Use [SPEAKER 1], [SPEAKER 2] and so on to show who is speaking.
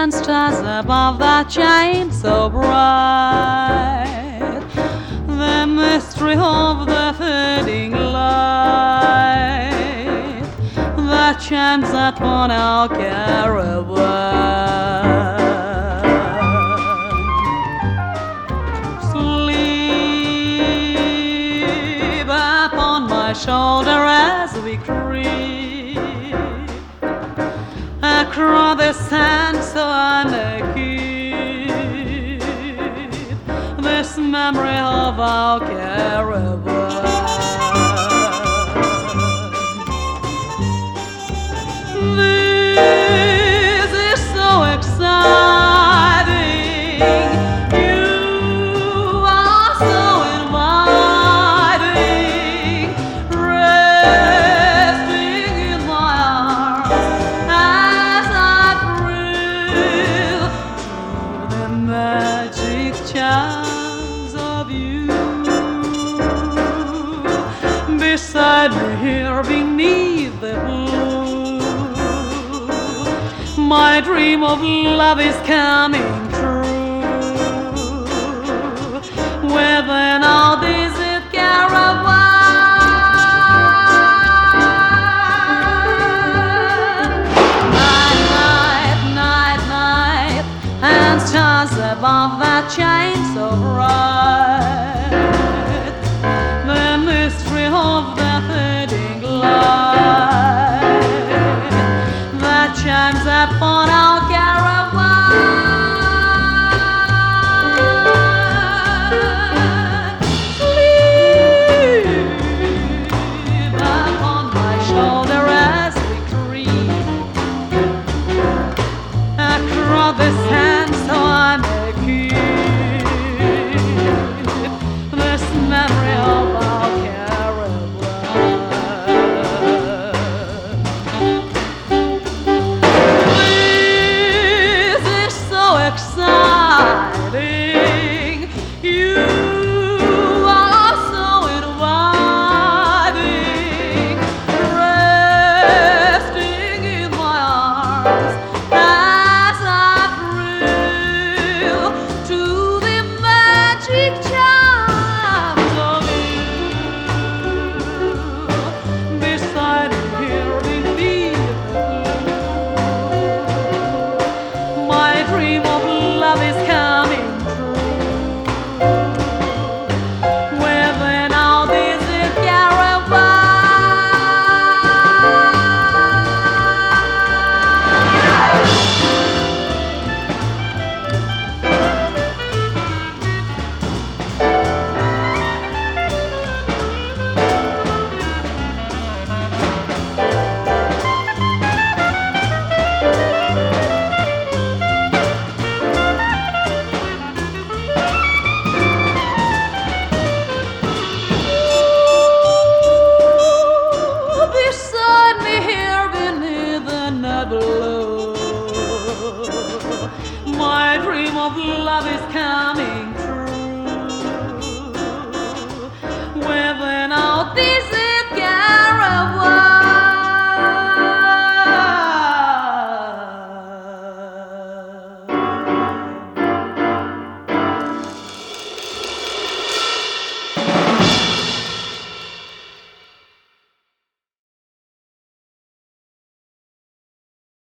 [SPEAKER 1] and stars above the chain so bright, the mystery of the fading light that chimes upon our caravan. Sleep upon my shoulder as we creep across the sand, so I may keep this memory of our caravan. This is so exciting. You are so inviting, resting in my arms as I thrill to the magic charms of you. Beside me here beneath the blue, my dream of love is coming true. Within our desert caravan, night, night, night, night, and stars above that chain so bright, the mystery of the fading light that chimes upon our caravan. Sleep upon my shoulder as we creep across the sand, so I may keep this memory of our caravan. Exciting, you are so inviting, resting in my arms as I thrill to the magic charms of you. Beside me here beneath the blue, my dream of love is coming true. Within our desert caravan. Beside me here beneath the nebula, my dream of love is coming